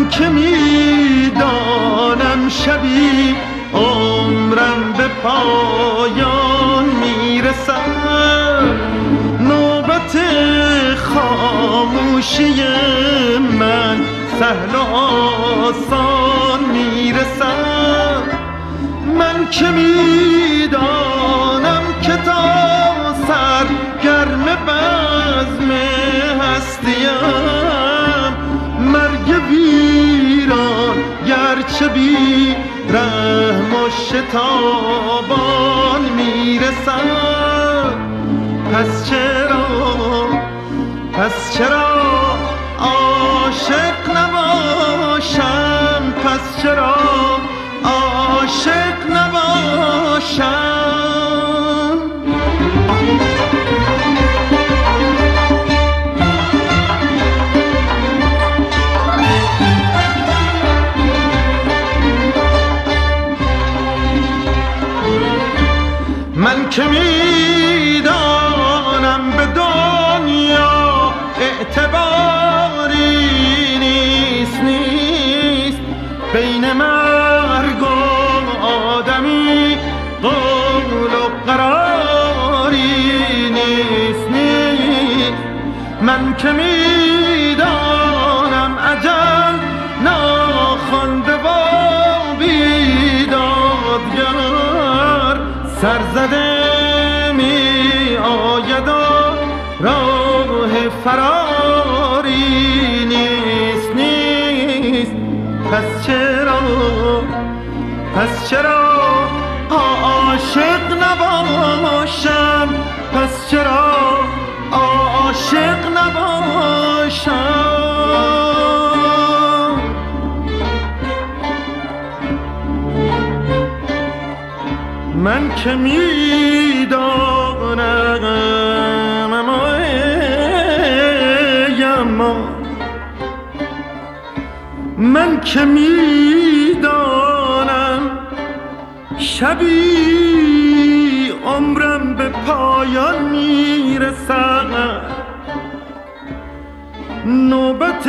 که میدانم شبی عمرم به پایان میرسد، نوبت خاموشی من سهل و آسان میرسد. من که میدانم که تا سرگرم بزم هستیم، مرگ ویران گرچه بی رحم و شتابان میرسد. پس چرا عاشق نباشم؟ پس چرا عاشق نباشم؟ من که میدانم به دنیا اعتباری نیست، بین مرگ و آدمی قول و قراری نیست. من که میدانم اجل ناخوانده و بیدادگر سرزده می آید و راه فراری نیست. پس چرا عاشق نباشم؟ پس چرا عاشق نباشم؟ من که میدانم اما من که میدانم شبی عمرم به پایان میرسد، نوبت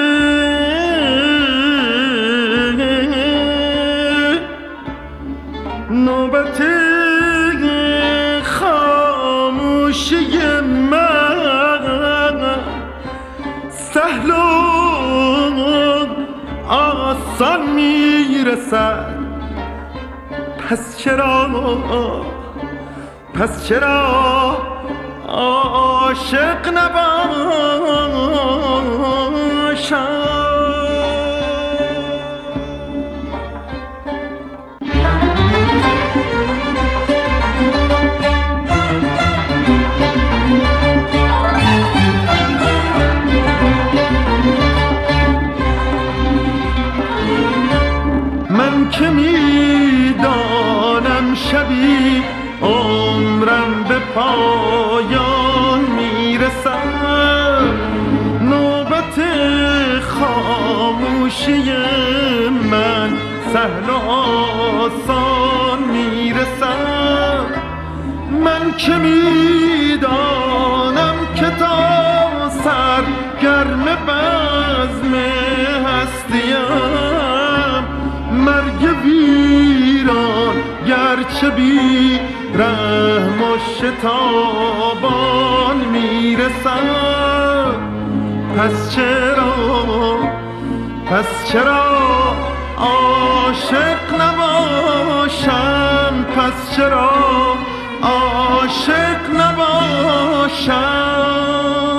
خاموشی من سهل و آسان میرسد. پس چرا عاشق نباشم؟ من که میدانم شبی عمرم به پایان میرسد، نوبت خاموشی من سهل و آسان میرسد. من که میدانم که تا سرگرم بزم هستیم، مرگ ویران گرچه بی رحم و شتابان میرسد. پس چرا عاشق نباشم؟ پس چرا عاشق نباشم؟